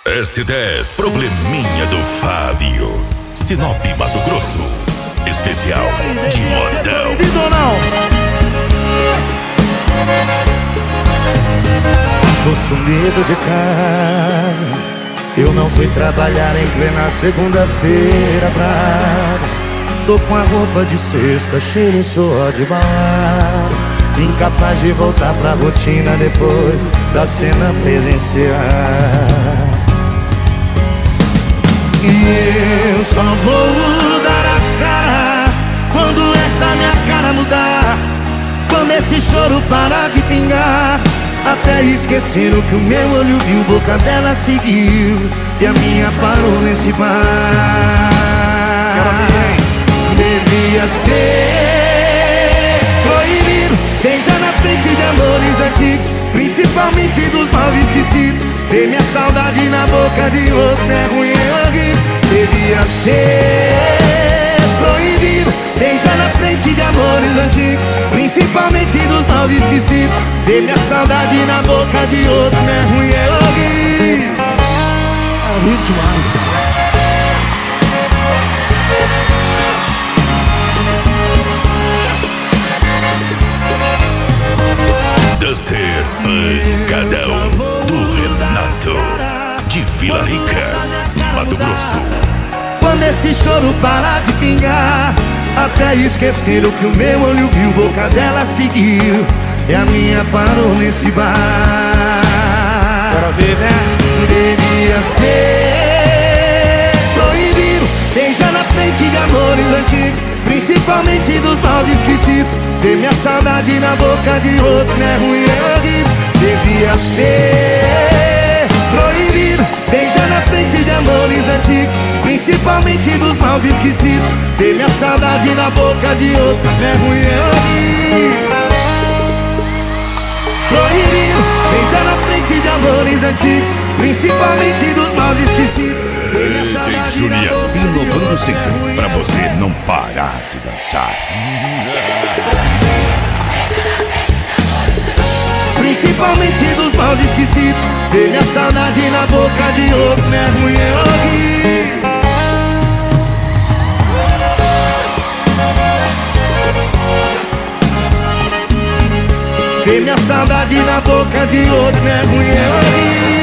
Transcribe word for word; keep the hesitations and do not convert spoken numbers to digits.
S dez, probleminha do Fábio. Sinop, Mato Grosso. Especial de modão. Tô sumido de casa, eu não fui trabalhar em plena segunda-feira brava. Tô com a roupa de sexta, cheiro e suor de balada, incapaz de voltar pra rotina depois da cena presencial. E eu só vou dar as caras quando essa minha cara mudar, quando esse choro parar de pingar. Até esqueceram que o meu olho viu, boca dela seguiu e a minha parou nesse bar. Devia ser proibido beijar na frente de amores antigos, principalmente dos maus esquecidos. Ver minha saudade na boca de outro é ruim, é horrível. Devia ser proibido beijar na frente de amores antigos, principalmente dos maus esquecidos. Ver minha saudade na boca de outro é ruim, é horrível. É horrível demais. Duster Pancadão do Renato, de Vila Rica, Mato Grosso. Quando esse choro parar de pingar, até esqueceram que o meu olho viu, boca dela seguiu e a minha parou nesse bar. Quero ver, né? Devia ser proibido beijar na frente de amores antigos, principalmente dos maus esquecidos. Ver minha saudade na boca de outro é ruim, é horrível. Devia ser proibido beijar na frente de amores antigos, principalmente dos maus esquecidos. Ver minha saudade na boca de outro é ruim, é horrível. Proibido beijar na frente de amores antigos, principalmente dos maus esquecidos. D J Juliano, inovando sempre pra você não parar de dançar. Principalmente dos maus esquecidos. Ver minha saudade na boca de outro é ruim, é horrível. Ver minha saudade na boca de outro é ruim, é horrível.